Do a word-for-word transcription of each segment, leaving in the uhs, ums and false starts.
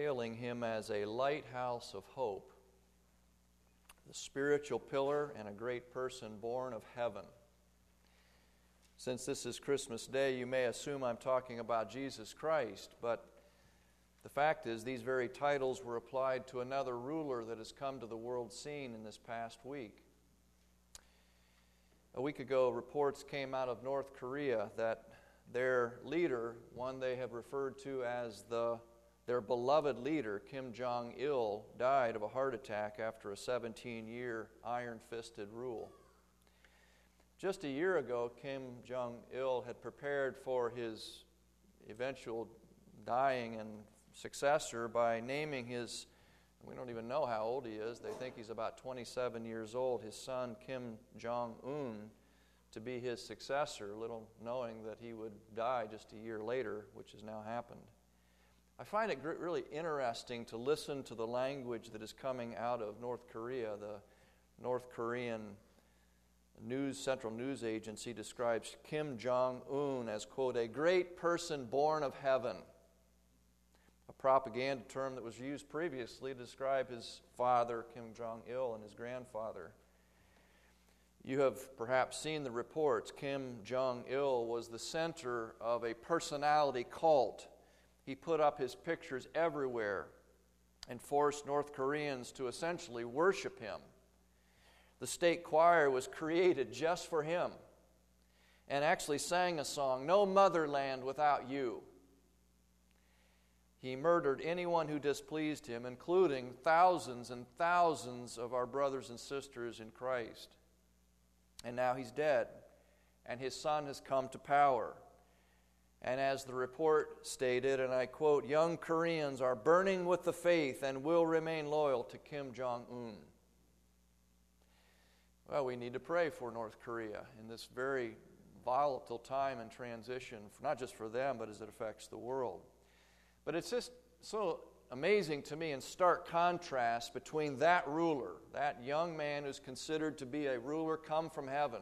hailing him as a lighthouse of hope, the spiritual pillar and a great person born of heaven. Since this is Christmas Day, you may assume I'm talking about Jesus Christ, but the fact is these very titles were applied to another ruler that has come to the world scene in this past week. A week ago, reports came out of North Korea that their leader, one they have referred to as the their beloved leader, Kim Jong-il, died of a heart attack after a seventeen-year iron-fisted rule. Just a year ago, Kim Jong-il had prepared for his eventual dying and successor by naming his, we don't even know how old he is, they think he's about twenty-seven years old, his son Kim Jong-un, to be his successor, little knowing that he would die just a year later, which has now happened. I find it really interesting to listen to the language that is coming out of North Korea. The North Korean news, Central News Agency describes Kim Jong-un as, quote, a great person born of heaven, a propaganda term that was used previously to describe his father, Kim Jong-il, and his grandfather. You have perhaps seen the reports. Kim Jong-il was the center of a personality cult. He put up his pictures everywhere and forced North Koreans to essentially worship him. The state choir was created just for him and actually sang a song, "No Motherland Without You." He murdered anyone who displeased him, including thousands and thousands of our brothers and sisters in Christ. And now he's dead, and his son has come to power. And as the report stated, and I quote, young Koreans are burning with the faith and will remain loyal to Kim Jong-un. Well, we need to pray for North Korea in this very volatile time and transition, not just for them, but as it affects the world. But it's just so amazing to me in stark contrast between that ruler, that young man who's considered to be a ruler come from heaven,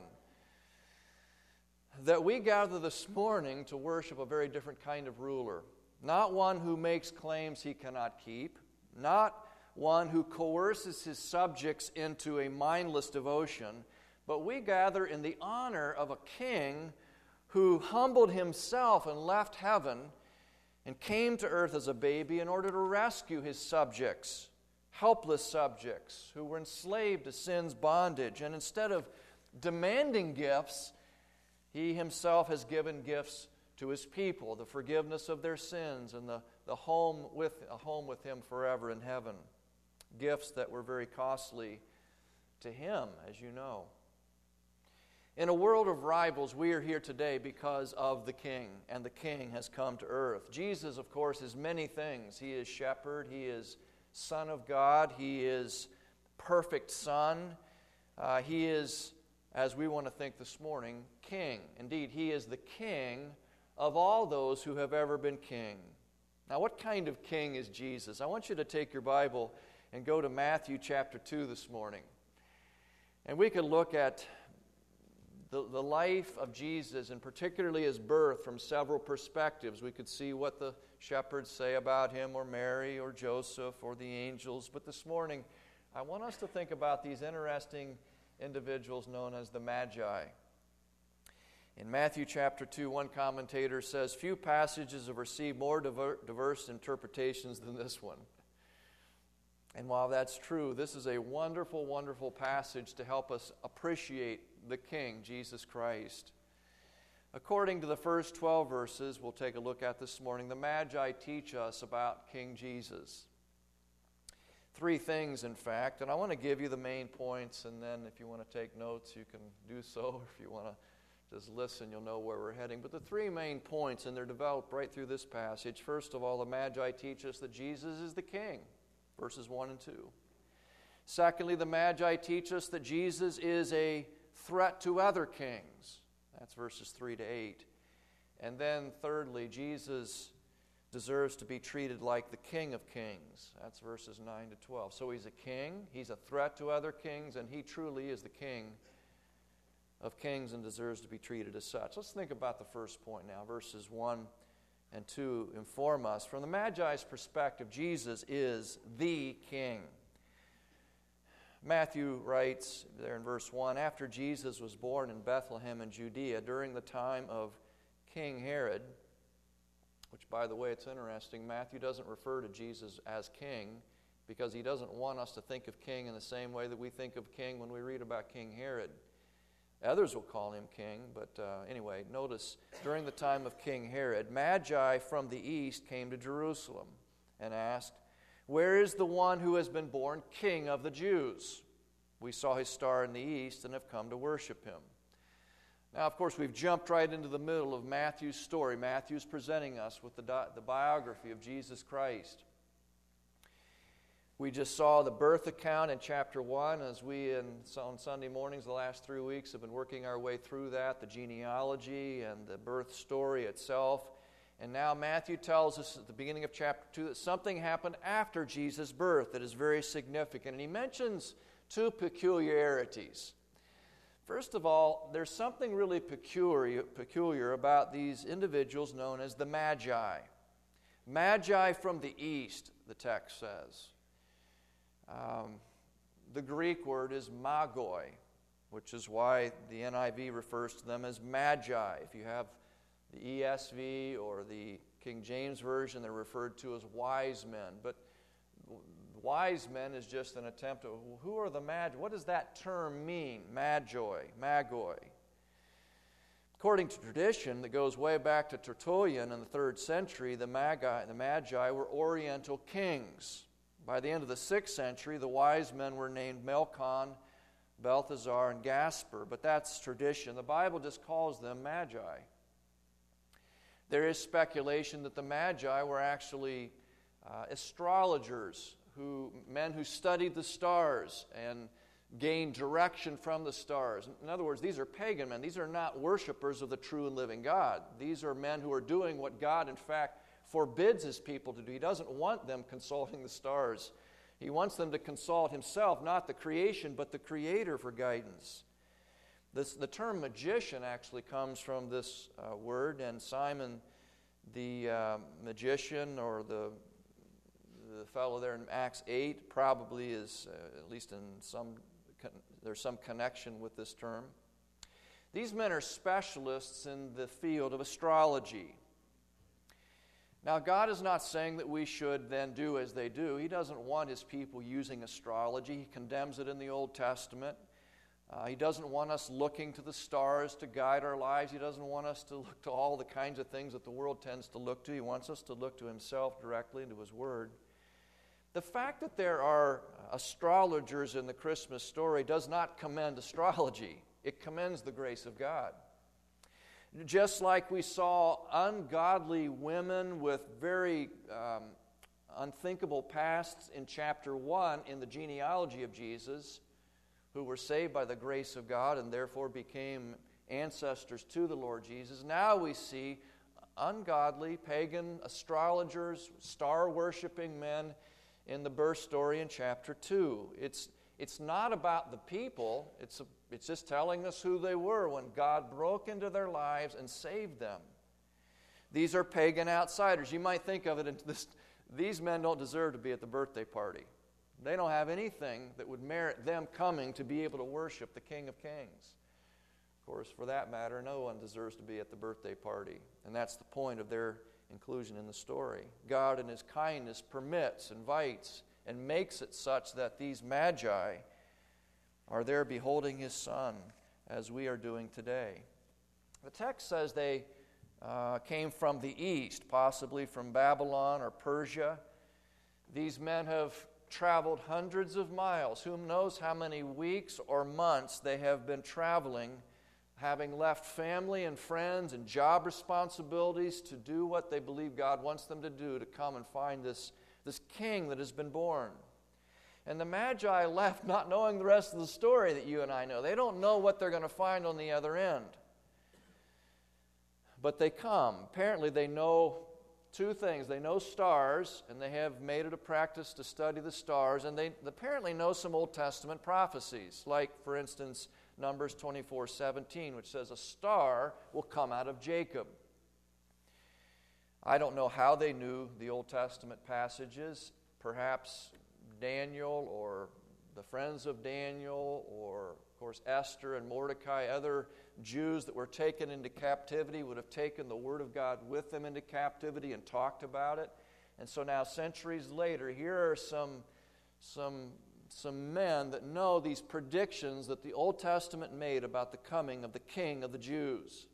that we gather this morning to worship a very different kind of ruler. Not one who makes claims he cannot keep, not one who coerces his subjects into a mindless devotion, but we gather in the honor of a king who humbled himself and left heaven and came to earth as a baby in order to rescue his subjects, helpless subjects who were enslaved to sin's bondage. And instead of demanding gifts, he himself has given gifts to his people, the forgiveness of their sins and the, the home with a home with him forever in heaven. Gifts that were very costly to him, as you know. In a world of rivals, we are here today because of the King, and the King has come to earth. Jesus, of course, is many things. He is shepherd, he is Son of God, he is perfect Son, uh, he is, as we want to think this morning, King. Indeed, he is the King of all those who have ever been king. Now, what kind of king is Jesus? I want you to take your Bible and go to Matthew chapter two this morning. And we could look at the, the life of Jesus, and particularly his birth, from several perspectives. We could see what the shepherds say about him, or Mary, or Joseph, or the angels. But this morning, I want us to think about these interesting individuals known as the Magi. In Matthew chapter two, one commentator says, few passages have received more diver- diverse interpretations than this one. And while that's true, this is a wonderful, wonderful passage to help us appreciate the King, Jesus Christ. According to the first twelve verses we'll take a look at this morning, the Magi teach us about King Jesus. Three things, in fact, and I want to give you the main points, and then if you want to take notes, you can do so. If you want to just listen, you'll know where we're heading. But the three main points, and they're developed right through this passage. First of all, the Magi teach us that Jesus is the King, verses one and two. Secondly, the Magi teach us that Jesus is a threat to other kings. That's verses three to eight. And then thirdly, Jesus deserves to be treated like the King of Kings. That's verses nine to twelve. So he's a king, he's a threat to other kings, and he truly is the King of Kings and deserves to be treated as such. Let's think about the first point now, verses one and to inform us. From the Magi's perspective, Jesus is the King. Matthew writes there in verse one, after Jesus was born in Bethlehem in Judea during the time of King Herod, which, by the way, it's interesting, Matthew doesn't refer to Jesus as king because he doesn't want us to think of king in the same way that we think of king when we read about King Herod. Others will call him king, but uh, anyway, notice, during the time of King Herod, Magi from the east came to Jerusalem and asked, where is the one who has been born King of the Jews? We saw his star in the east and have come to worship him. Now, of course, we've jumped right into the middle of Matthew's story. Matthew's presenting us with the, di- the biography of Jesus Christ. We just saw the birth account in chapter one as we, in, on Sunday mornings the last three weeks, have been working our way through that, the genealogy and the birth story itself. And now Matthew tells us at the beginning of chapter two that something happened after Jesus' birth that is very significant. And he mentions two peculiarities. First of all, there's something really peculiar, peculiar about these individuals known as the Magi. Magi from the east, the text says. Um, the Greek word is magoi, which is why the N I V refers to them as Magi. If you have the E S V or the King James Version, they're referred to as wise men. But wise men is just an attempt to, who are the Magi? What does that term mean? Magoi, magoi. According to tradition that goes way back to Tertullian in the third century, the Magi, the Magi were Oriental kings. By the end of the sixth century, the wise men were named Melkon, Balthazar, and Gaspar, but that's tradition. The Bible just calls them Magi. There is speculation that the Magi were actually uh, astrologers, who men who studied the stars and gained direction from the stars. In other words, these are pagan men. These are not worshipers of the true and living God. These are men who are doing what God, in fact, forbids his people to do. He doesn't want them consulting the stars. He wants them to consult himself, not the creation, but the Creator for guidance. This, the term magician actually comes from this uh, word, and Simon the uh, magician, or the the fellow there in Acts eight, probably is, uh, at least in some, con- there's some connection with this term. These men are specialists in the field of astrology. Now, God is not saying that we should then do as they do. He doesn't want his people using astrology. He condemns it in the Old Testament. Uh, he doesn't want us looking to the stars to guide our lives. He doesn't want us to look to all the kinds of things that the world tends to look to. He wants us to look to himself directly and to his word. The fact that there are astrologers in the Christmas story does not commend astrology. It commends the grace of God. Just like we saw ungodly women with very um, unthinkable pasts in chapter one in the genealogy of Jesus, who were saved by the grace of God and therefore became ancestors to the Lord Jesus. Now we see ungodly, pagan astrologers, star-worshiping men in the birth story in chapter two. It's, it's not about the people. It's, a, it's just telling us who they were when God broke into their lives and saved them. These are pagan outsiders. You might think of it in this, these men don't deserve to be at the birthday party. They don't have anything that would merit them coming to be able to worship the King of Kings. Of course, for that matter, no one deserves to be at the birthday party. And that's the point of their inclusion in the story. God in his kindness permits, invites, and makes it such that these Magi are there beholding his Son, as we are doing today. The text says they uh, came from the east, possibly from Babylon or Persia. These men have traveled hundreds of miles. Who knows how many weeks or months they have been traveling, having left family and friends and job responsibilities to do what they believe God wants them to do, to come and find this, this king that has been born. And the Magi left not knowing the rest of the story that you and I know. They don't know what they're going to find on the other end. But they come. Apparently they know two things. They know stars, and they have made it a practice to study the stars, and they apparently know some Old Testament prophecies, like, for instance, Numbers twenty-four seventeen, which says, a star will come out of Jacob. I don't know how they knew the Old Testament passages. Perhaps Daniel or the friends of Daniel, or of course Esther and Mordecai, other Jews that were taken into captivity, would have taken the Word of God with them into captivity and talked about it. And so now, centuries later, here are some, some, some men that know these predictions that the Old Testament made about the coming of the King of the Jews.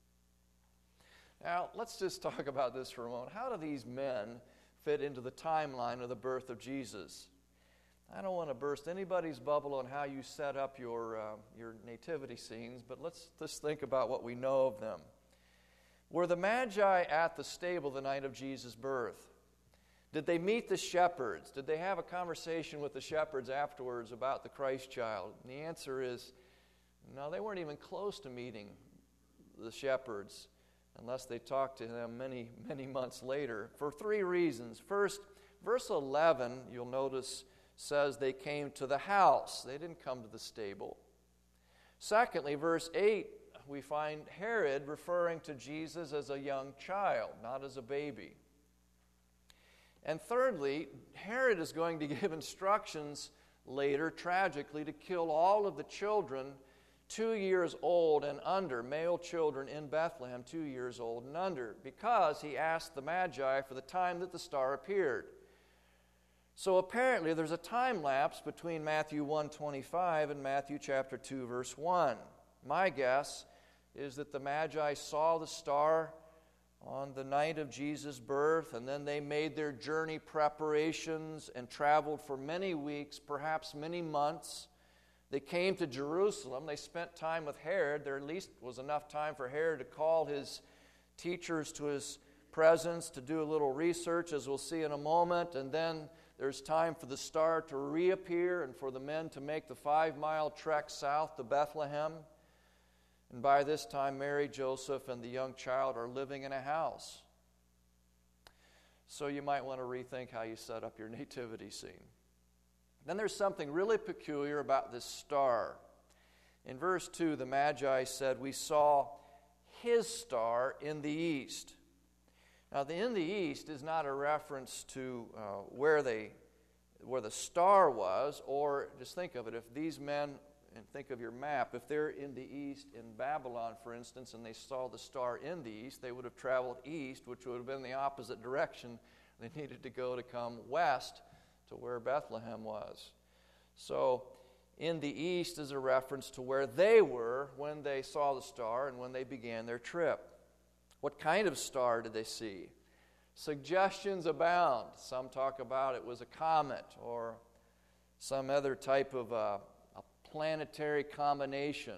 Now, let's just talk about this for a moment. How do these men fit into the timeline of the birth of Jesus? I don't want to burst anybody's bubble on how you set up your, uh, your nativity scenes, but let's just think about what we know of them. Were the Magi at the stable the night of Jesus' birth? Did they meet the shepherds? Did they have a conversation with the shepherds afterwards about the Christ child? And the answer is no, they weren't even close to meeting the shepherds unless they talked to them many, many months later, for three reasons. First, verse eleven, you'll notice, says they came to the house. They didn't come to the stable. Secondly, verse eight, we find Herod referring to Jesus as a young child, not as a baby. And thirdly, Herod is going to give instructions later, tragically, to kill all of the children two years old and under, male children in Bethlehem, two years old and under, because he asked the Magi for the time that the star appeared. So apparently there's a time lapse between Matthew one twenty-five and Matthew chapter two, verse one. My guess is that the Magi saw the star on the night of Jesus' birth, and then they made their journey preparations and traveled for many weeks, perhaps many months. They came to Jerusalem. They spent time with Herod. There at least was enough time for Herod to call his teachers to his presence to do a little research, as we'll see in a moment, and then there's time for the star to reappear and for the men to make the five-mile trek south to Bethlehem. And by this time, Mary, Joseph, and the young child are living in a house. So you might want to rethink how you set up your nativity scene. Then there's something really peculiar about this star. In verse two, the Magi said, "We saw his star in the east." Now, the in the east is not a reference to uh, where they, where the star was, or just think of it, if these men, and think of your map, if they're in the east in Babylon, for instance, and they saw the star in the east, they would have traveled east, which would have been the opposite direction. They needed to go to come west to where Bethlehem was. So, in the east is a reference to where they were when they saw the star and when they began their trip. What kind of star did they see? Suggestions abound. Some talk about it was a comet or some other type of uh, a planetary combination.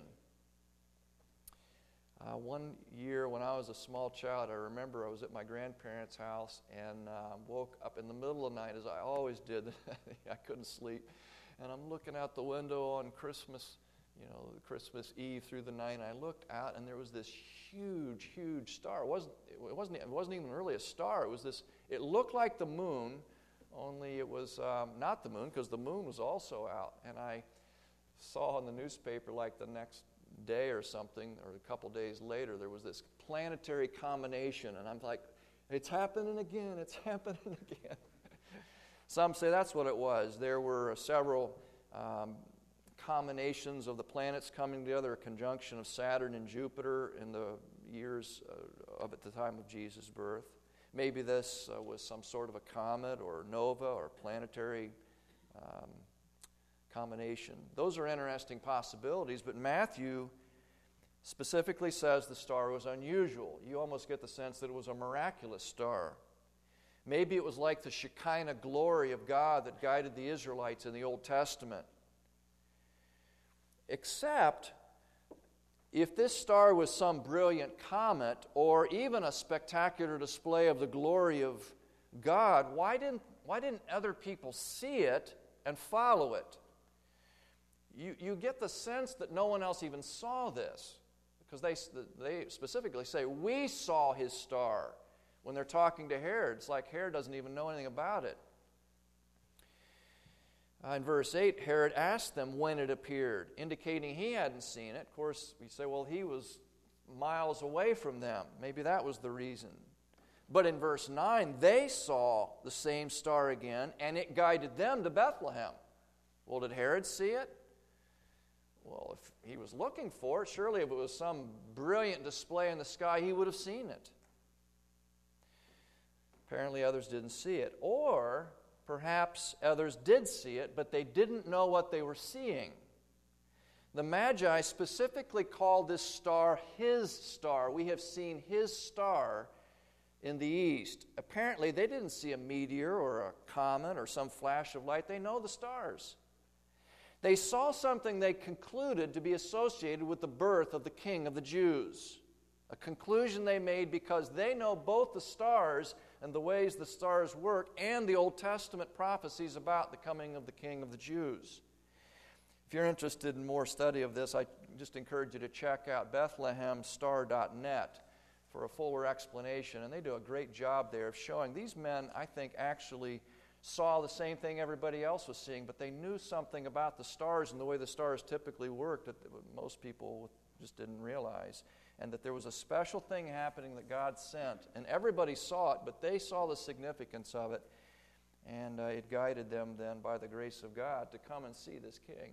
Uh, one year when I was a small child, I remember I was at my grandparents' house and uh, woke up in the middle of the night, as I always did. I couldn't sleep. And I'm looking out the window on Christmas, you know, Christmas Eve through the night, and I looked out, and there was this huge, huge star. It wasn't, it wasn't, it wasn't even really a star. It was this, it looked like the moon, only it was um, not the moon, because the moon was also out. And I saw in the newspaper like the next day or something, or a couple days later, there was this planetary combination, and I'm like, it's happening again, it's happening again. Some say that's what it was. There were several um, combinations of the planets coming together, a conjunction of Saturn and Jupiter in the years uh, of at the time of Jesus' birth. Maybe this uh, was some sort of a comet or nova or planetary um, combination. Those are interesting possibilities, but Matthew specifically says the star was unusual. You almost get the sense that it was a miraculous star. Maybe it was like the Shekinah glory of God that guided the Israelites in the Old Testament. Except, if this star was some brilliant comet or even a spectacular display of the glory of God, why didn't, why didn't other people see it and follow it? You, you get the sense that no one else even saw this, because they, they specifically say, "We saw his star." When they're talking to Herod, it's like Herod doesn't even know anything about it. Uh, in verse eight, Herod asked them when it appeared, indicating he hadn't seen it. Of course, we say, well, he was miles away from them. Maybe that was the reason. But in verse nine, they saw the same star again, and it guided them to Bethlehem. Well, did Herod see it? Well, if he was looking for it, surely if it was some brilliant display in the sky, he would have seen it. Apparently others didn't see it. Or perhaps others did see it, but they didn't know what they were seeing. The Magi specifically called this star his star. We have seen his star in the east. Apparently they didn't see a meteor or a comet or some flash of light. They know the stars. They saw something they concluded to be associated with the birth of the King of the Jews. A conclusion they made because they know both the stars and the ways the stars work and the Old Testament prophecies about the coming of the King of the Jews. If you're interested in more study of this, I just encourage you to check out Bethlehem Star dot net for a fuller explanation. And they do a great job there of showing these men, I think, actually saw the same thing everybody else was seeing, but they knew something about the stars and the way the stars typically worked that most people just didn't realize, and that there was a special thing happening that God sent. And everybody saw it, but they saw the significance of it, and uh, it guided them then by the grace of God to come and see this king.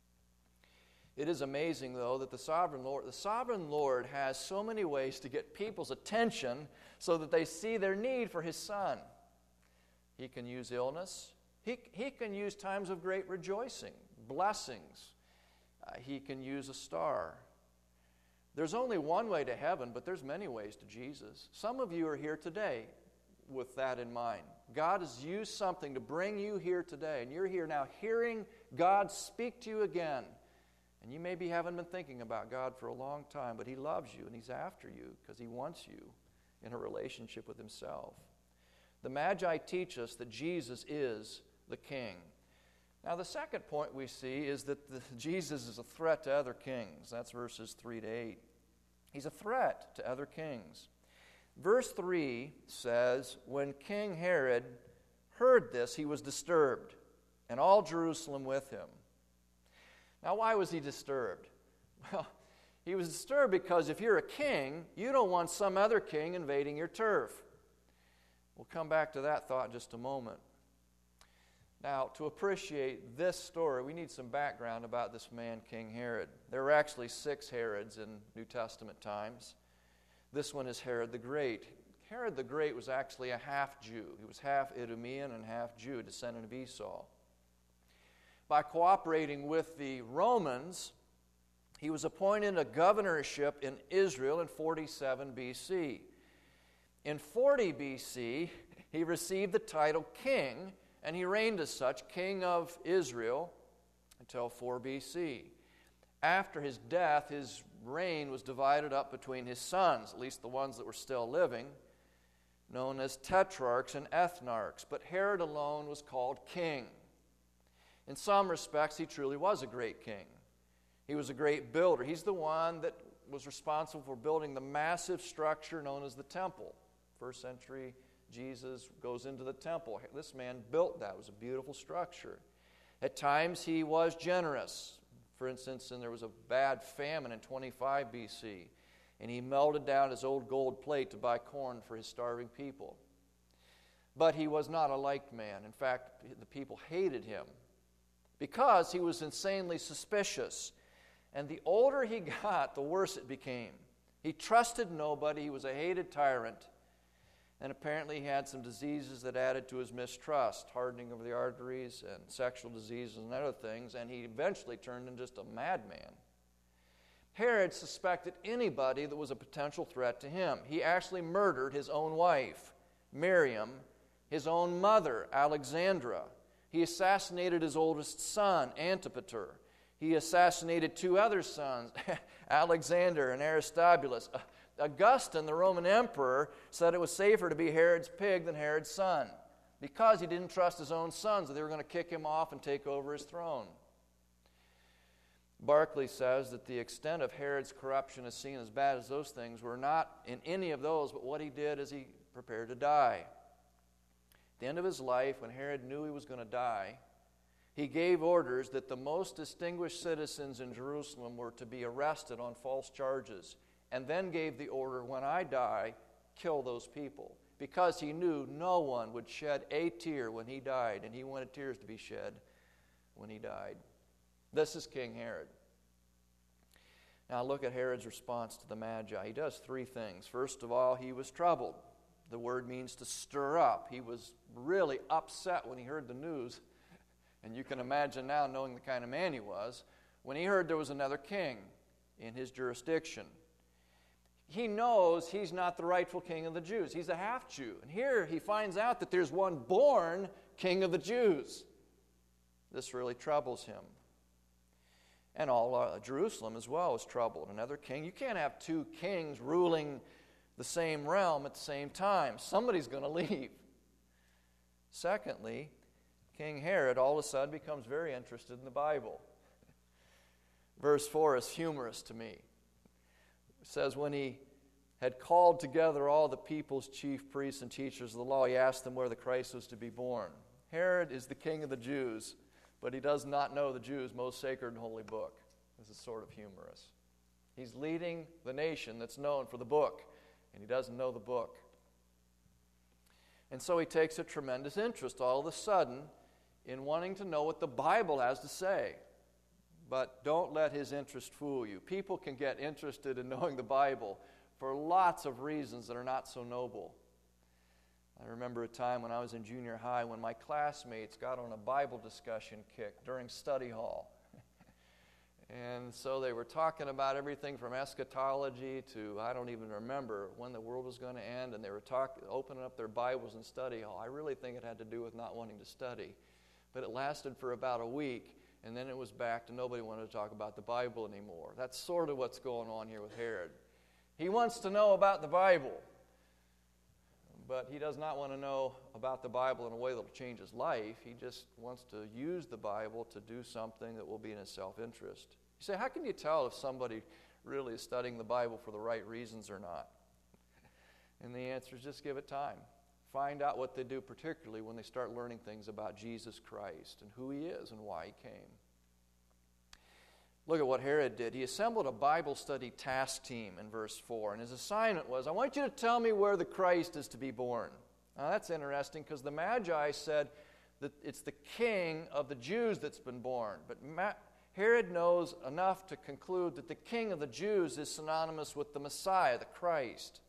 It is amazing, though, that the sovereign Lord, the sovereign Lord has so many ways to get people's attention so that they see their need for his son. He can use illness. He, he can use times of great rejoicing, blessings. Uh, he can use a star. There's only one way to heaven, but there's many ways to Jesus. Some of you are here today with that in mind. God has used something to bring you here today, and you're here now hearing God speak to you again. And you maybe haven't been thinking about God for a long time, but he loves you and he's after you because he wants you in a relationship with himself. The Magi teach us that Jesus is the king. Now, the second point we see is that the, Jesus is a threat to other kings. That's verses three to eight. He's a threat to other kings. Verse three says, when King Herod heard this, he was disturbed, and all Jerusalem with him. Now, why was he disturbed? Well, he was disturbed because if you're a king, you don't want some other king invading your turf. We'll come back to that thought in just a moment. Now, to appreciate this story, we need some background about this man, King Herod. There were actually six Herods in New Testament times. This one is Herod the Great. Herod the Great was actually a half-Jew. He was half Idumean and half Jew, descendant of Esau. By cooperating with the Romans, he was appointed a governorship in Israel in forty-seven B C. In forty B C, he received the title king, and he reigned as such, king of Israel, until four B C. After his death, his reign was divided up between his sons, at least the ones that were still living, known as tetrarchs and ethnarchs. But Herod alone was called king. In some respects, he truly was a great king. He was a great builder. He's the one that was responsible for building the massive structure known as the temple. First century Jesus goes into the temple. This man built that. It was a beautiful structure. At times, he was generous. For instance, and there was a bad famine in twenty-five B C, and he melted down his old gold plate to buy corn for his starving people. But he was not a liked man. In fact, the people hated him because he was insanely suspicious. And the older he got, the worse it became. He trusted nobody. He was a hated tyrant. And apparently he had some diseases that added to his mistrust, hardening of the arteries and sexual diseases and other things, and he eventually turned into just a madman. Herod suspected anybody that was a potential threat to him. He actually murdered his own wife, Miriam, his own mother, Alexandra. He assassinated his oldest son, Antipater. He assassinated two other sons, Alexander and Aristobulus. Augustine, the Roman emperor, said it was safer to be Herod's pig than Herod's son because he didn't trust his own sons, that they were going to kick him off and take over his throne. Barclay says that the extent of Herod's corruption is seen as bad as those things were not in any of those, but what he did is he prepared to die. At the end of his life, when Herod knew he was going to die, he gave orders that the most distinguished citizens in Jerusalem were to be arrested on false charges, and then gave the order, when I die, kill those people. because he knew no one would shed a tear when he died, and he wanted tears to be shed when he died. This is King Herod. Now look at Herod's response to the Magi. He does three things. First of all, he was troubled. The word means to stir up. He was really upset when he heard the news. And you can imagine now, knowing the kind of man he was, when he heard there was another king in his jurisdiction. He knows he's not the rightful king of the Jews. He's a half-Jew. And here he finds out that there's one born king of the Jews. This really troubles him. And all uh, Jerusalem as well is troubled. Another king. You can't have two kings ruling the same realm at the same time. Somebody's going to leave. Secondly, King Herod all of a sudden becomes very interested in the Bible. Verse four is humorous to me. It says, when he had called together all the people's chief priests and teachers of the law, he asked them where the Christ was to be born. Herod is the king of the Jews, but he does not know the Jews' most sacred and holy book. This is sort of humorous. He's leading the nation that's known for the book, and he doesn't know the book. And so he takes a tremendous interest all of a sudden in wanting to know what the Bible has to say. But don't let his interest fool you. People can get interested in knowing the Bible for lots of reasons that are not so noble. I remember a time when I was in junior high when my classmates got on a Bible discussion kick during study hall. And so they were talking about everything from eschatology to, I don't even remember when the world was going to end, and they were talk, opening up their Bibles in study hall. I really think it had to do with not wanting to study. But it lasted for about a week, and then it was back to nobody wanted to talk about the Bible anymore. That's sort of what's going on here with Herod. He wants to know about the Bible, but he does not want to know about the Bible in a way that will change his life. He just wants to use the Bible to do something that will be in his self-interest. You say, how can you tell if somebody really is studying the Bible for the right reasons or not? And the answer is just give it time. Find out what they do, particularly when they start learning things about Jesus Christ and who he is and why he came. Look at what Herod did. He assembled a Bible study task team in verse four, and his assignment was, I want you to tell me where the Christ is to be born. Now that's interesting because the Magi said that it's the king of the Jews that's been born. But Ma- Herod knows enough to conclude that the king of the Jews is synonymous with the Messiah, the Christ.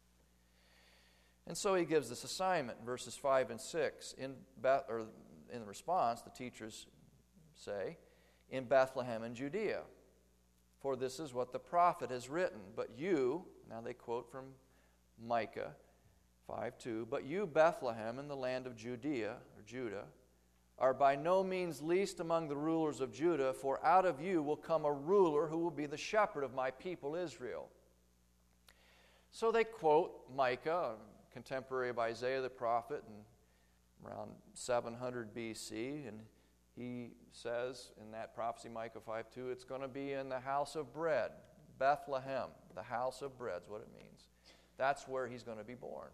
And so he gives this assignment in verses five and six. In, Beth- or in response, the teachers say, in Bethlehem in Judea. For this is what the prophet has written. But you, now they quote from Micah five two, but you, Bethlehem, in the land of Judea, or Judah, are by no means least among the rulers of Judah, for out of you will come a ruler who will be the shepherd of my people Israel. So they quote Micah, a contemporary of Isaiah the prophet, in around seven hundred B C, and he says in that prophecy, Micah five two, it's going to be in the house of bread, Bethlehem, the house of bread is what it means. That's where he's going to be born.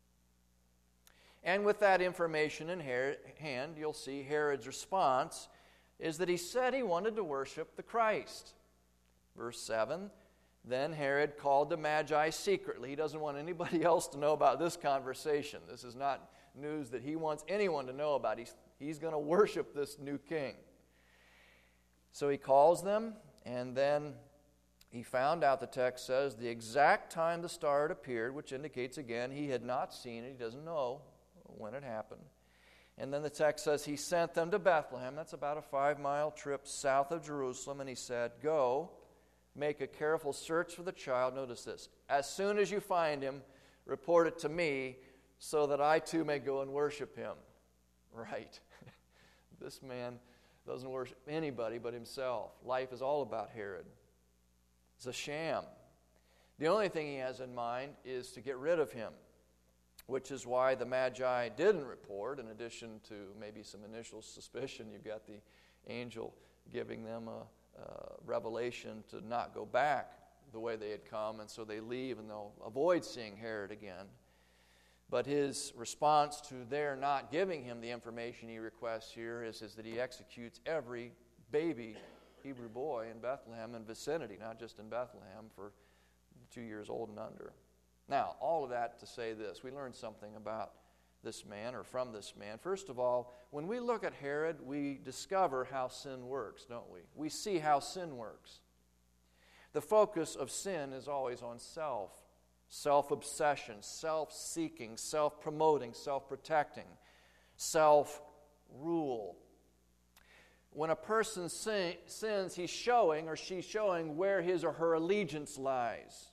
And with that information in hand, you'll see Herod's response is that he said he wanted to worship the Christ. Verse seven, then Herod called the Magi secretly. He doesn't want anybody else to know about this conversation. This is not news that he wants anyone to know about. He's, he's going to worship this new king. So he calls them, and then he found out, the text says, the exact time the star had appeared, which indicates, again, he had not seen it. He doesn't know when it happened. And then the text says he sent them to Bethlehem. That's about a five-mile trip south of Jerusalem. And he said, go, make a careful search for the child. Notice this. As soon as you find him, report it to me so that I too may go and worship him. Right. This man doesn't worship anybody but himself. Life is all about Herod. It's a sham. The only thing he has in mind is to get rid of him, which is why the Magi didn't report. In addition to maybe some initial suspicion, you've got the angel giving them a, a revelation to not go back the way they had come, and so they leave and they'll avoid seeing Herod again. But his response to their not giving him the information he requests here is, is that he executes every baby Hebrew boy in Bethlehem and vicinity, not just in Bethlehem, for two years old and under. Now, all of that to say this. We learned something about this man, or from this man. First of all, when we look at Herod, we discover how sin works, don't we? We see how sin works. The focus of sin is always on self. Self-obsession, self-seeking, self-promoting, self-protecting, self-rule. When a person sin, sins, he's showing or she's showing where his or her allegiance lies.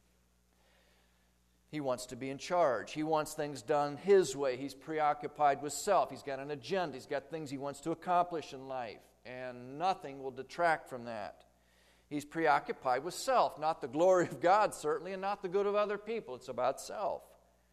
He wants to be in charge. He wants things done his way. He's preoccupied with self. He's got an agenda. He's got things he wants to accomplish in life, and nothing will detract from that. He's preoccupied with self, not the glory of God, certainly, and not the good of other people. It's about self.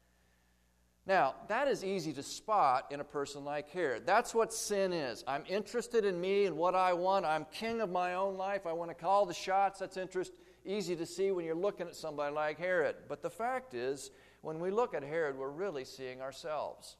Now, that is easy to spot in a person like Herod. That's what sin is. I'm interested in me and what I want. I'm king of my own life. I want to call the shots. That's interest. Easy to see when you're looking at somebody like Herod. But the fact is, when we look at Herod, we're really seeing ourselves.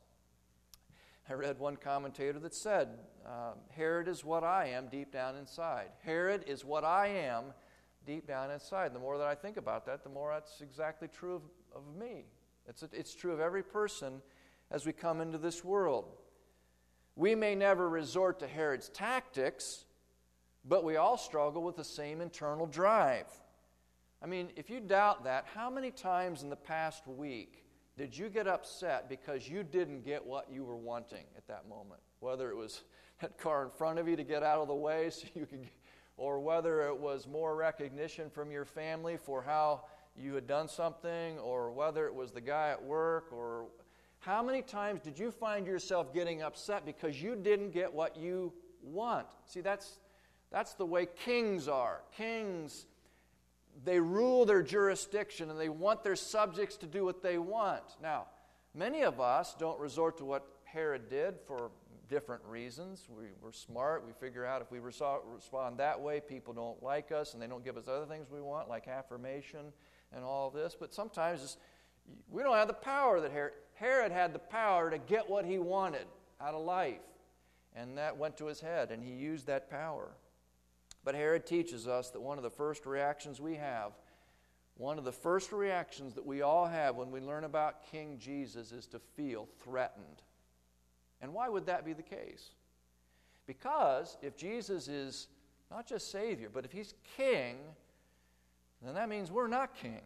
I read one commentator that said, uh, Herod is what I am deep down inside. Herod is what I am deep down inside. The more that I think about that, the more that's exactly true of, of me. It's, it's true of every person as we come into this world. We may never resort to Herod's tactics, but we all struggle with the same internal drive. I mean, if you doubt that, how many times in the past week did you get upset because you didn't get what you were wanting at that moment? Whether it was that car in front of you to get out of the way so you could, or whether it was more recognition from your family for how you had done something, or whether it was the guy at work, or how many times did you find yourself getting upset because you didn't get what you want? See, that's that's the way kings are. Kings, they rule their jurisdiction and they want their subjects to do what they want. Now, many of us don't resort to what Herod did for different reasons. We, we're smart. We figure out if we reso- respond that way, people don't like us and they don't give us other things we want, like affirmation and all of this. But sometimes it's, we don't have the power that Herod. Herod had the power to get what he wanted out of life. And that went to his head, and he used that power. But Herod teaches us that one of the first reactions we have, one of the first reactions that we all have when we learn about King Jesus is to feel threatened. And why would that be the case? Because if Jesus is not just Savior, but if He's King, then that means we're not king.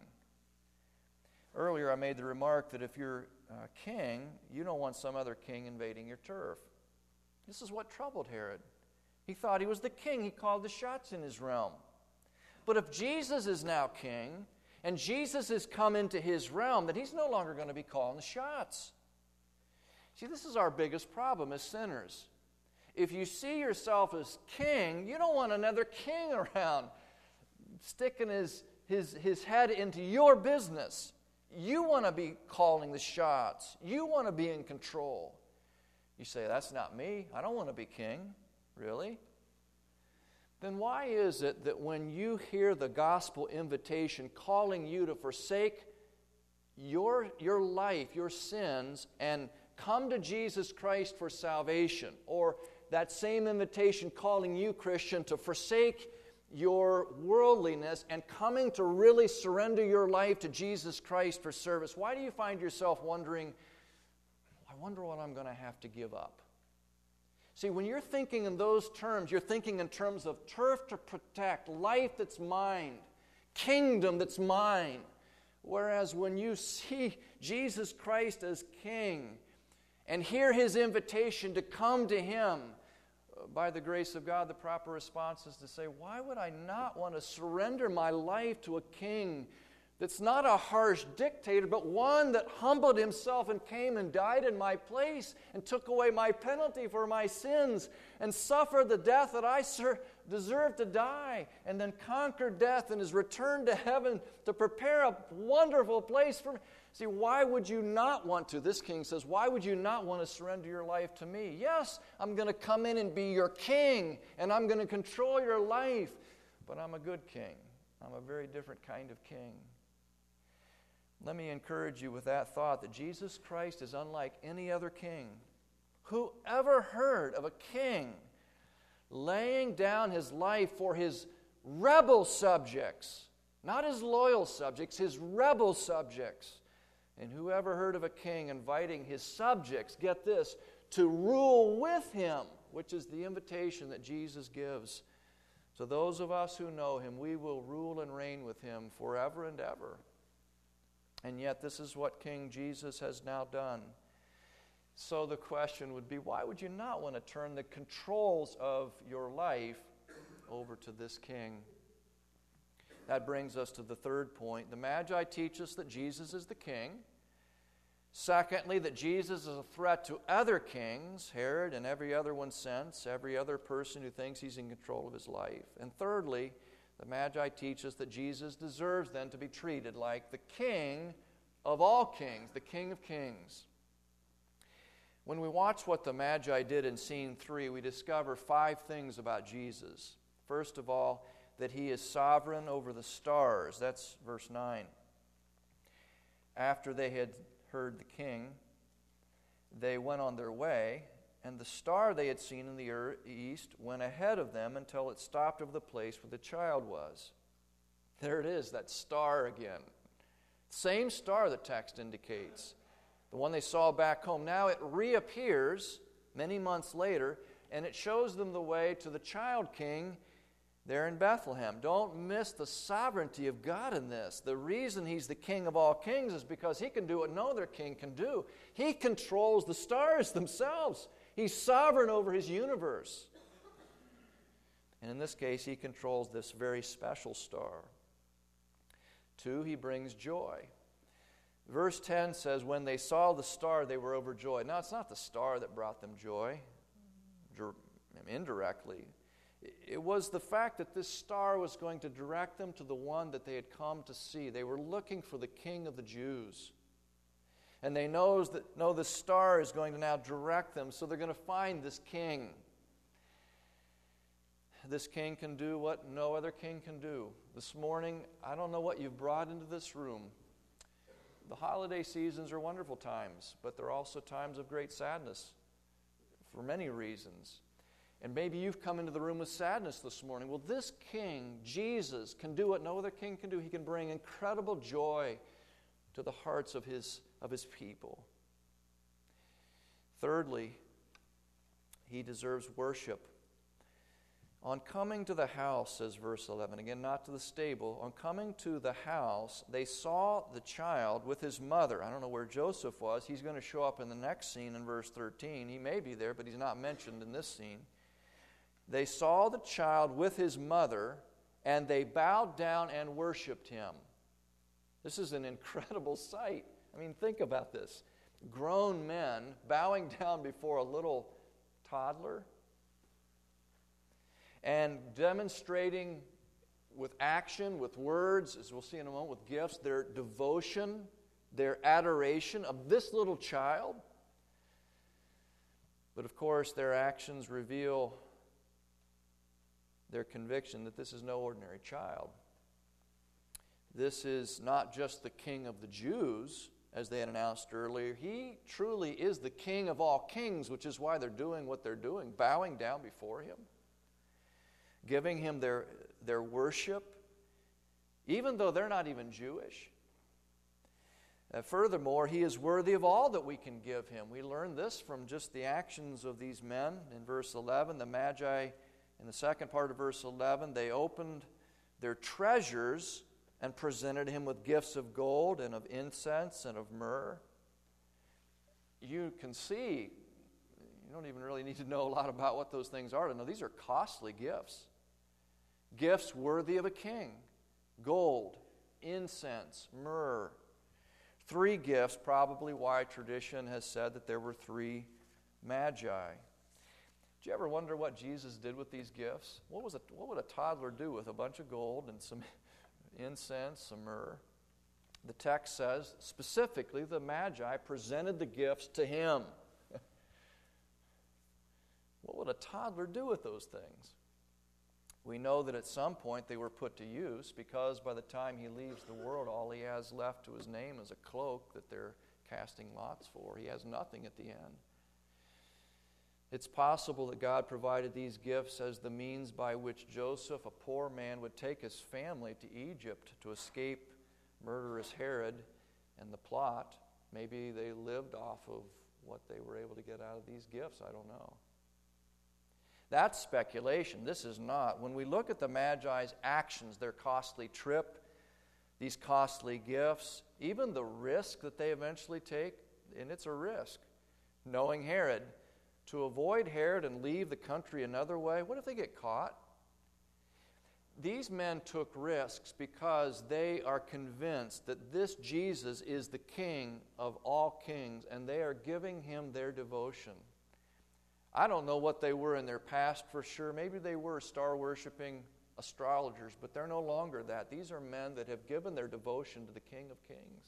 Earlier I made the remark that if you're uh, king, you don't want some other king invading your turf. This is what troubled Herod. He thought he was the king. He called the shots in his realm. But if Jesus is now king, and Jesus has come into his realm, then he's no longer going to be calling the shots. See, this is our biggest problem as sinners. If you see yourself as king, you don't want another king around sticking his, his, his head into your business. You want to be calling the shots. You want to be in control. You say, that's not me. I don't want to be king. Really? Then why is it that when you hear the gospel invitation calling you to forsake your, your life, your sins, and come to Jesus Christ for salvation, or that same invitation calling you, Christian, to forsake your worldliness and coming to really surrender your life to Jesus Christ for service, why do you find yourself wondering, I wonder what I'm going to have to give up? See, when you're thinking in those terms, you're thinking in terms of turf to protect, life that's mine, kingdom that's mine. Whereas when you see Jesus Christ as King and hear His invitation to come to Him, by the grace of God, the proper response is to say, why would I not want to surrender my life to a king that's not a harsh dictator, but one that humbled himself and came and died in my place and took away my penalty for my sins and suffered the death that I deserved to die, and then conquered death and is returned to heaven to prepare a wonderful place for me. See, why would you not want to? This king says, why would you not want to surrender your life to me? Yes, I'm going to come in and be your king, and I'm going to control your life, but I'm a good king. I'm a very different kind of king. Let me encourage you with that thought that Jesus Christ is unlike any other king. Who ever heard of a king laying down his life for his rebel subjects? Not his loyal subjects, his rebel subjects. And whoever heard of a king inviting his subjects, get this, to rule with him, which is the invitation that Jesus gives. So those of us who know him, we will rule and reign with him forever and ever. And yet this is what King Jesus has now done. So the question would be, why would you not want to turn the controls of your life over to this king? That brings us to the third point. The Magi teach us that Jesus is the king. Secondly, that Jesus is a threat to other kings, Herod and every other one since, every other person who thinks he's in control of his life. And thirdly, the Magi teach us that Jesus deserves then to be treated like the king of all kings, the King of kings. When we watch what the Magi did in scene three, we discover five things about Jesus. First of all, that he is sovereign over the stars. That's verse nine. After they had heard the king, they went on their way, and the star they had seen in the east went ahead of them until it stopped over the place where the child was. There it is, that star again. Same star the text indicates. The one they saw back home. Now it reappears many months later, and it shows them the way to the child king there in Bethlehem. Don't miss the sovereignty of God in this. The reason he's the king of all kings is because he can do what no other king can do. He controls the stars themselves. He's sovereign over his universe. And in this case, he controls this very special star. Two, he brings joy. Verse ten says, when they saw the star, they were overjoyed. Now, it's not the star that brought them joy, indirectly. It was the fact that this star was going to direct them to the one that they had come to see. They were looking for the King of the Jews. And they knows that, know the star is going to now direct them, so they're going to find this king. This king can do what no other king can do. This morning, I don't know what you've brought into this room. The holiday seasons are wonderful times, but they're also times of great sadness for many reasons. And maybe you've come into the room with sadness this morning. Well, this king, Jesus, can do what no other king can do. He can bring incredible joy to the hearts of his, of his people. Thirdly, he deserves worship. On coming to the house, says verse eleven, again, not to the stable, on coming to the house, they saw the child with his mother. I don't know where Joseph was. He's going to show up in the next scene in verse thirteen. He may be there, but he's not mentioned in this scene. They saw the child with his mother, and they bowed down and worshiped him. This is an incredible sight. I mean, think about this. Grown men bowing down before a little toddler and demonstrating with action, with words, as we'll see in a moment, with gifts, their devotion, their adoration of this little child. But of course, their actions reveal their conviction that this is no ordinary child. This is not just the King of the Jews, as they had announced earlier. He truly is the King of all kings, which is why they're doing what they're doing, bowing down before him, giving him their, their worship, even though they're not even Jewish. Uh, furthermore, he is worthy of all that we can give him. We learn this from just the actions of these men. In verse eleven, the Magi, in the second part of verse eleven, they opened their treasures and presented him with gifts of gold and of incense and of myrrh. You can see, you don't even really need to know a lot about what those things are to know these are costly gifts. Gifts worthy of a king. Gold, incense, myrrh. Three gifts, probably why tradition has said that there were three magi. Did you ever wonder what Jesus did with these gifts? What was a, what would a toddler do with a bunch of gold and some incense, some myrrh? The text says, specifically, the Magi presented the gifts to him. What would a toddler do with those things? We know that at some point they were put to use, because by the time he leaves the world, all he has left to his name is a cloak that they're casting lots for. He has nothing at the end. It's possible that God provided these gifts as the means by which Joseph, a poor man, would take his family to Egypt to escape murderous Herod and the plot. Maybe they lived off of what they were able to get out of these gifts. I don't know. That's speculation. This is not. When we look at the Magi's actions, their costly trip, these costly gifts, even the risk that they eventually take, and it's a risk, knowing Herod, to avoid Herod and leave the country another way. What if they get caught? These men took risks because they are convinced that this Jesus is the King of all kings, and they are giving him their devotion. I don't know what they were in their past for sure. Maybe they were star-worshiping astrologers, but they're no longer that. These are men that have given their devotion to the King of Kings.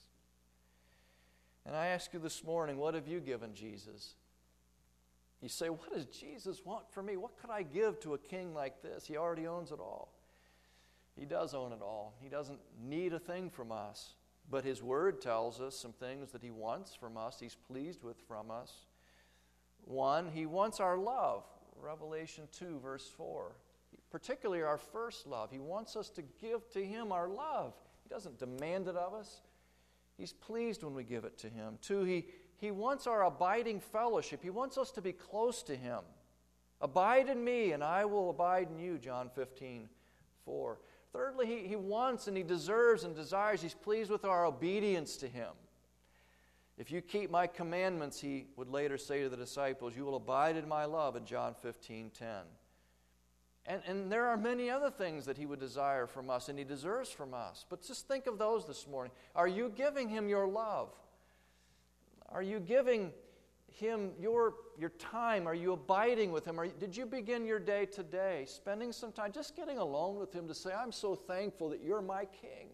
And I ask you this morning, what have you given Jesus? You say, what does Jesus want from me? What could I give to a king like this? He already owns it all. He does own it all. He doesn't need a thing from us. But his word tells us some things that he wants from us, he's pleased with from us. One, he wants our love. Revelation two, verse four. Particularly our first love. He wants us to give to him our love. He doesn't demand it of us. He's pleased when we give it to him. Two, he, he wants our abiding fellowship. He wants us to be close to him. Abide in me, and I will abide in you, John fifteen, four. Thirdly, he, he wants and he deserves and desires, he's pleased with our obedience to him. If you keep my commandments, he would later say to the disciples, you will abide in my love in John fifteen, ten. And, and there are many other things that he would desire from us and he deserves from us. But just think of those this morning. Are you giving him your love? Are you giving him your, your time? Are you abiding with him? Are you, did you begin your day today spending some time just getting alone with him to say, I'm so thankful that you're my king?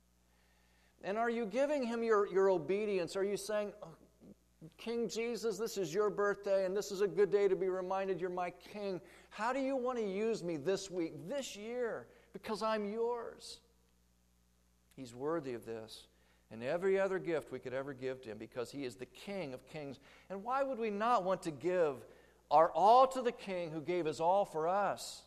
And are you giving him your, your obedience? Are you saying, oh, King Jesus, this is your birthday, and this is a good day to be reminded you're my king. How do you want to use me this week, this year, because I'm yours? He's worthy of this and every other gift we could ever give to him because he is the King of kings. And why would we not want to give our all to the King who gave his all for us?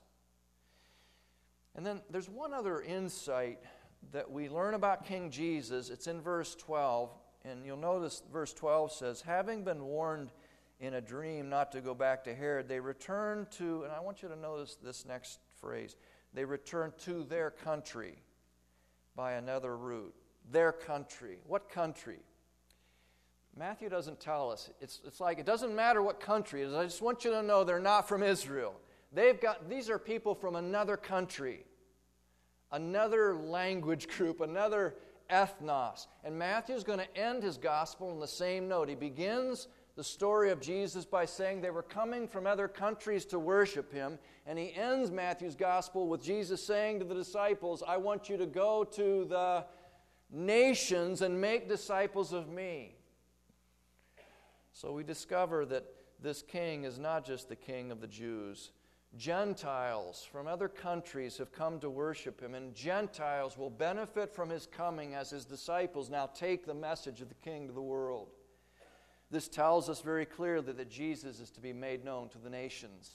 And then there's one other insight that we learn about King Jesus. It's in verse twelve. And you'll notice verse twelve says, having been warned in a dream not to go back to Herod, they returned to, and I want you to notice this next phrase, they returned to their country by another route. Their country. What country? Matthew doesn't tell us. It's, it's like, it doesn't matter what country it is. I just want you to know they're not from Israel. They've got, these are people from another country, another language group, another ethnos. And Matthew's going to end his gospel on the same note. He begins the story of Jesus by saying they were coming from other countries to worship him, and he ends Matthew's gospel with Jesus saying to the disciples, I want you to go to the nations and make disciples of me. So we discover that this king is not just the king of the Jews. Gentiles from other countries have come to worship him, and Gentiles will benefit from his coming as his disciples now take the message of the King to the world. This tells us very clearly that Jesus is to be made known to the nations.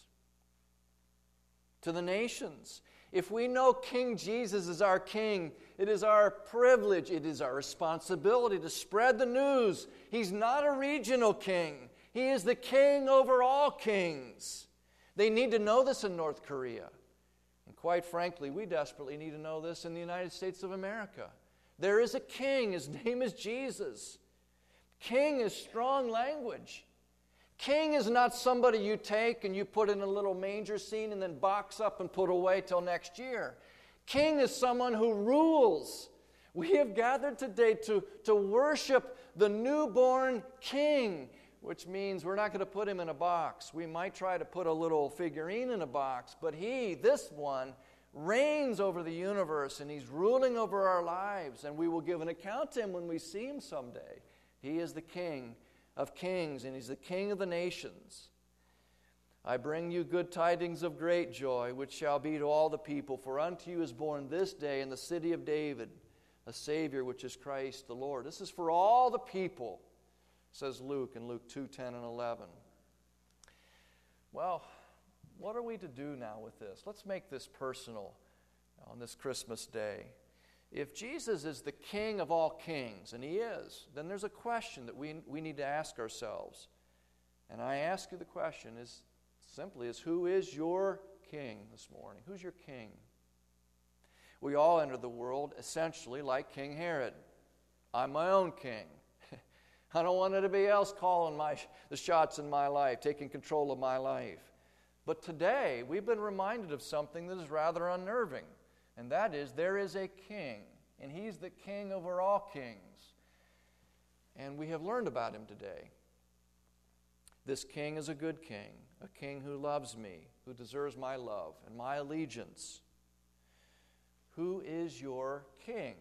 To the nations. If we know King Jesus is our King, it is our privilege, it is our responsibility to spread the news. He's not a regional king. He is the King over all kings. They need to know this in North Korea. And quite frankly, we desperately need to know this in the United States of America. There is a king. His name is Jesus. King is strong language. King is not somebody you take and you put in a little manger scene and then box up and put away till next year. King is someone who rules. We have gathered today to, to worship the newborn King, which means we're not going to put him in a box. We might try to put a little figurine in a box, but he, this one, reigns over the universe, and he's ruling over our lives, and we will give an account to him when we see him someday. He is the King of kings, and he's the King of the nations. I bring you good tidings of great joy, which shall be to all the people, for unto you is born this day in the city of David a Savior, which is Christ the Lord. This is for all the people, says Luke in Luke two, ten and eleven. Well, what are we to do now with this? Let's make this personal on this Christmas day. If Jesus is the King of all kings, and He is, then there's a question that we, we need to ask ourselves. And I ask you the question is simply is who is your king this morning? Who's your king? We all enter the world essentially like King Herod. I'm my own king. I don't want anybody else calling my, the shots in my life, taking control of my life. But today, we've been reminded of something that is rather unnerving, and that is there is a king, and He's the king over all kings. And we have learned about Him today. This king is a good king, a king who loves me, who deserves my love and my allegiance. Who is your king?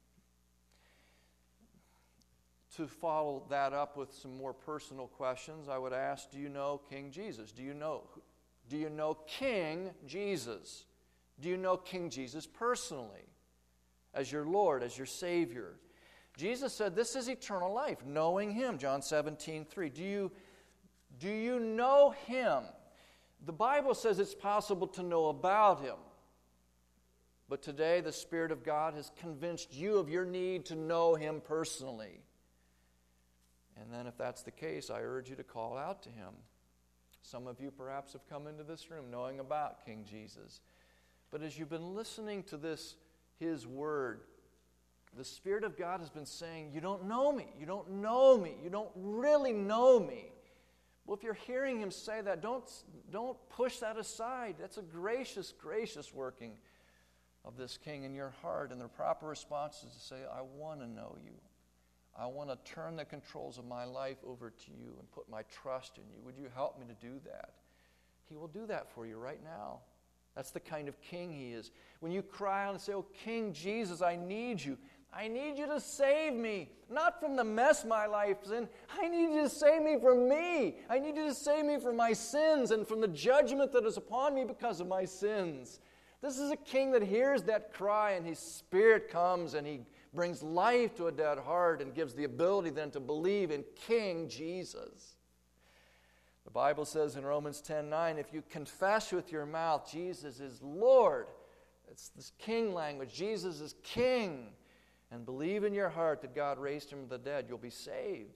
To follow that up with some more personal questions, I would ask, do you know King Jesus? Do you know, do you know King Jesus? Do you know King Jesus personally as your Lord, as your Savior? Jesus said this is eternal life, knowing Him, John seventeen three. Do you, do you know Him? The Bible says it's possible to know about Him. But today the Spirit of God has convinced you of your need to know Him personally. And then if that's the case, I urge you to call out to Him. Some of you perhaps have come into this room knowing about King Jesus. But as you've been listening to this, His Word, the Spirit of God has been saying, you don't know me, you don't know me, you don't really know me. Well, if you're hearing Him say that, don't, don't push that aside. That's a gracious, gracious working of this King in your heart. And the proper response is to say, I want to know you. I want to turn the controls of my life over to you and put my trust in you. Would you help me to do that? He will do that for you right now. That's the kind of king He is. When you cry out and say, oh, King Jesus, I need you. I need you to save me. Not from the mess my life's in. I need you to save me from me. I need you to save me from my sins and from the judgment that is upon me because of my sins. This is a king that hears that cry, and His Spirit comes and He brings life to a dead heart and gives the ability then to believe in King Jesus. The Bible says in Romans ten nine, if you confess with your mouth Jesus is Lord, it's this king language, Jesus is King, and believe in your heart that God raised Him from the dead, you'll be saved.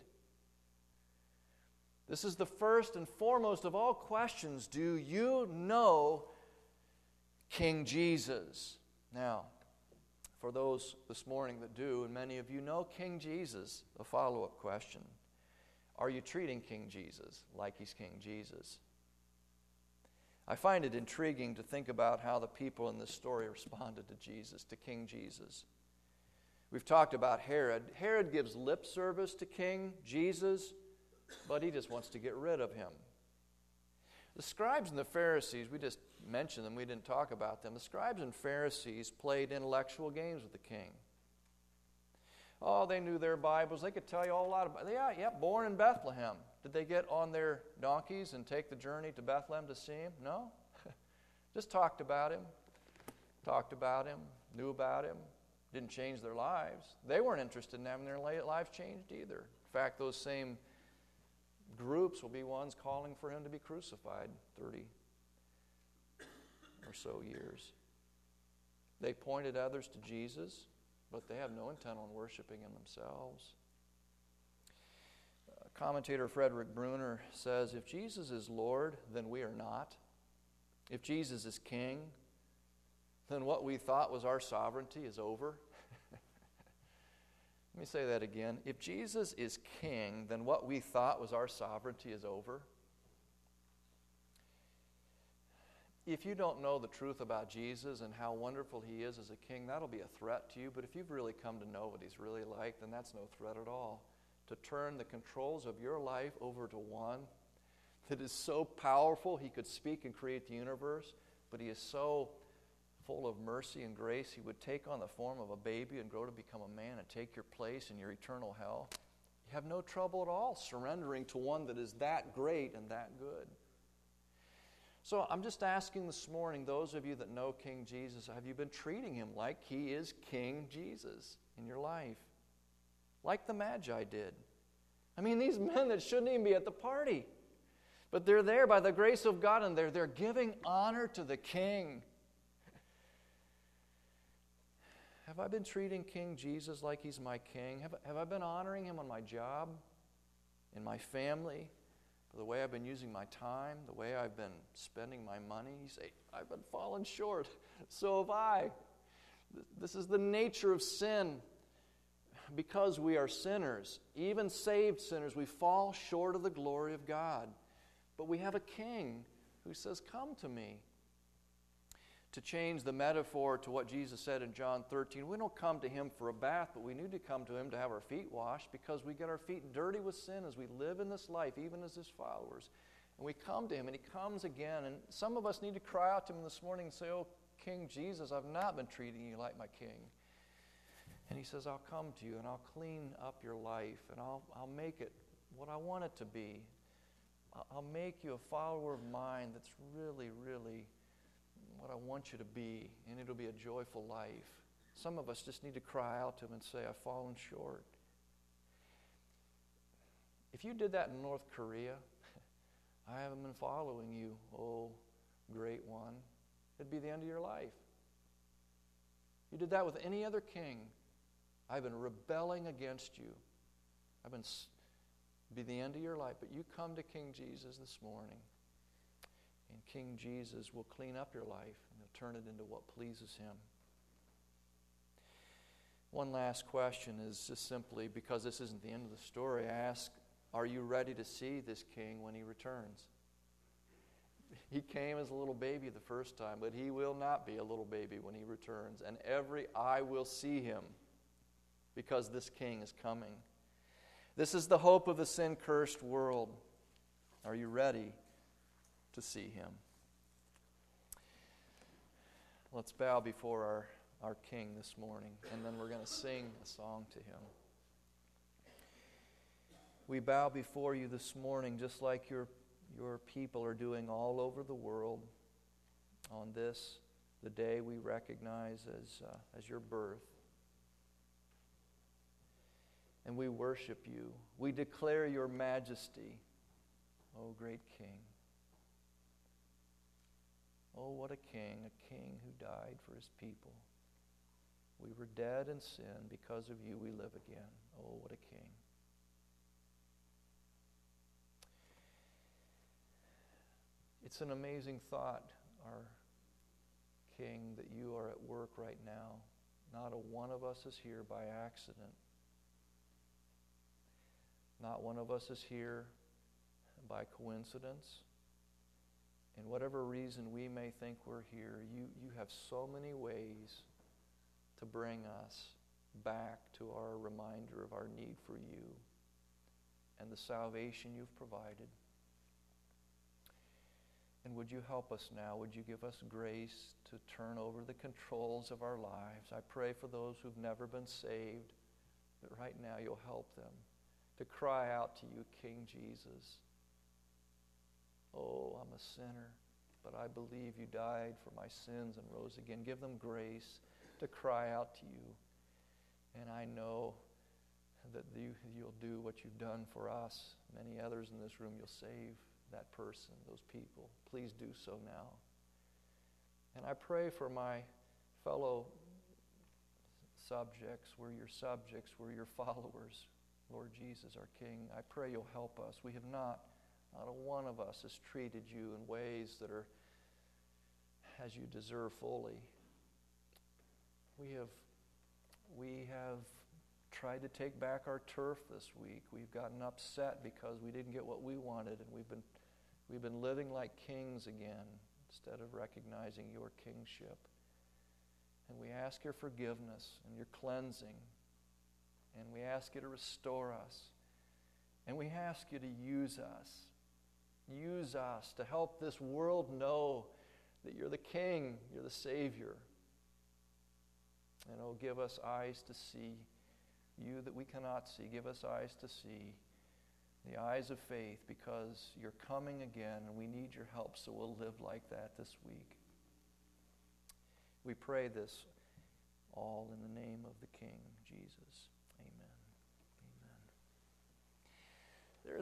This is the first and foremost of all questions. Do you know King Jesus? Now, for those this morning that do, and many of you know King Jesus, a follow-up question. Are you treating King Jesus like He's King Jesus? I find it intriguing to think about how the people in this story responded to Jesus, to King Jesus. We've talked about Herod. Herod gives lip service to King Jesus, but he just wants to get rid of Him. The scribes and the Pharisees, we just mentioned them, we didn't talk about them. The scribes and Pharisees played intellectual games with the king. Oh, they knew their Bibles. They could tell you all a lot about it. Yeah, yeah, born in Bethlehem. Did they get on their donkeys and take the journey to Bethlehem to see Him? No. Just talked about Him. Talked about Him. Knew about Him. Didn't change their lives. They weren't interested in having their lives changed either. In fact, those same groups will be ones calling for Him to be crucified thirty or so years. They pointed others to Jesus, but they have no intent on worshiping Him themselves. Uh, commentator Frederick Bruner says, if Jesus is Lord, then we are not. If Jesus is King, then what we thought was our sovereignty is over. Let me say that again. If Jesus is King, then what we thought was our sovereignty is over. If you don't know the truth about Jesus and how wonderful He is as a king, that'll be a threat to you. But if you've really come to know what He's really like, then that's no threat at all. To turn the controls of your life over to one that is so powerful, He could speak and create the universe, but He is so full of mercy and grace, He would take on the form of a baby and grow to become a man and take your place in your eternal hell. You have no trouble at all surrendering to one that is that great and that good. So I'm just asking this morning, those of you that know King Jesus, have you been treating Him like He is King Jesus in your life? Like the Magi did. I mean, these men that shouldn't even be at the party. But they're there by the grace of God, and they're, they're giving honor to the King. Have I been treating King Jesus like He's my King? Have, have I been honoring Him on my job, in my family, for the way I've been using my time, the way I've been spending my money? You say, I've been falling short. So have I. This is the nature of sin. Because we are sinners, even saved sinners, we fall short of the glory of God. But we have a King who says, come to me. To change the metaphor to what Jesus said in John thirteen, we don't come to Him for a bath, but we need to come to Him to have our feet washed, because we get our feet dirty with sin as we live in this life, even as His followers. And we come to Him, and He comes again. And some of us need to cry out to Him this morning and say, oh, King Jesus, I've not been treating you like my King. And He says, I'll come to you, and I'll clean up your life, and I'll, I'll make it what I want it to be. I'll make you a follower of mine that's really, really what I want you to be, and it'll be a joyful life. Some of us just need to cry out to Him and say, I've fallen short. If you did that in North Korea, I haven't been following you, oh, great one, it'd be the end of your life. You did that with any other king, I've been rebelling against you. I've been, be the end of your life. But you come to King Jesus this morning, and King Jesus will clean up your life, and He'll turn it into what pleases Him. One last question is just simply, because this isn't the end of the story, I ask, are you ready to see this King when He returns? He came as a little baby the first time, but He will not be a little baby when He returns. And every eye will see Him, because this King is coming. This is the hope of a sin-cursed world. Are you ready to see Him? Let's bow before our, our King this morning, and then we're going to sing a song to Him. We bow before You this morning just like your, your people are doing all over the world on this, the day we recognize as, uh, as Your birth. And we worship You. We declare Your majesty, O great King. Oh, what a King, a King who died for His people. We were dead in sin. Because of You, we live again. Oh, what a King. It's an amazing thought, our King, that You are at work right now. Not a one of us is here by accident. Not one of us is here by coincidence. And whatever reason we may think we're here, you, you have so many ways to bring us back to our reminder of our need for You and the salvation You've provided. And would You help us now? Would You give us grace to turn over the controls of our lives? I pray for those who've never been saved, that right now You'll help them to cry out to You, King Jesus. Oh, I'm a sinner, but I believe You died for my sins and rose again. Give them grace to cry out to You. And I know that you, You'll do what You've done for us. Many others in this room, You'll save that person, those people. Please do so now. And I pray for my fellow subjects. We're Your subjects. We're Your followers. Lord Jesus, our King, I pray You'll help us. We have not, not a one of us has treated You in ways that are as You deserve fully. We have, we have tried to take back our turf this week. We've gotten upset because we didn't get what we wanted, and we've been, we've been living like kings again instead of recognizing Your kingship. And we ask Your forgiveness and Your cleansing. And we ask You to restore us. And we ask You to use us. Use us to help this world know that You're the King, You're the Savior. And oh, give us eyes to see You that we cannot see. Give us eyes to see, the eyes of faith, because You're coming again, and we need Your help, so we'll live like that this week. We pray this all in the name of the King, Jesus.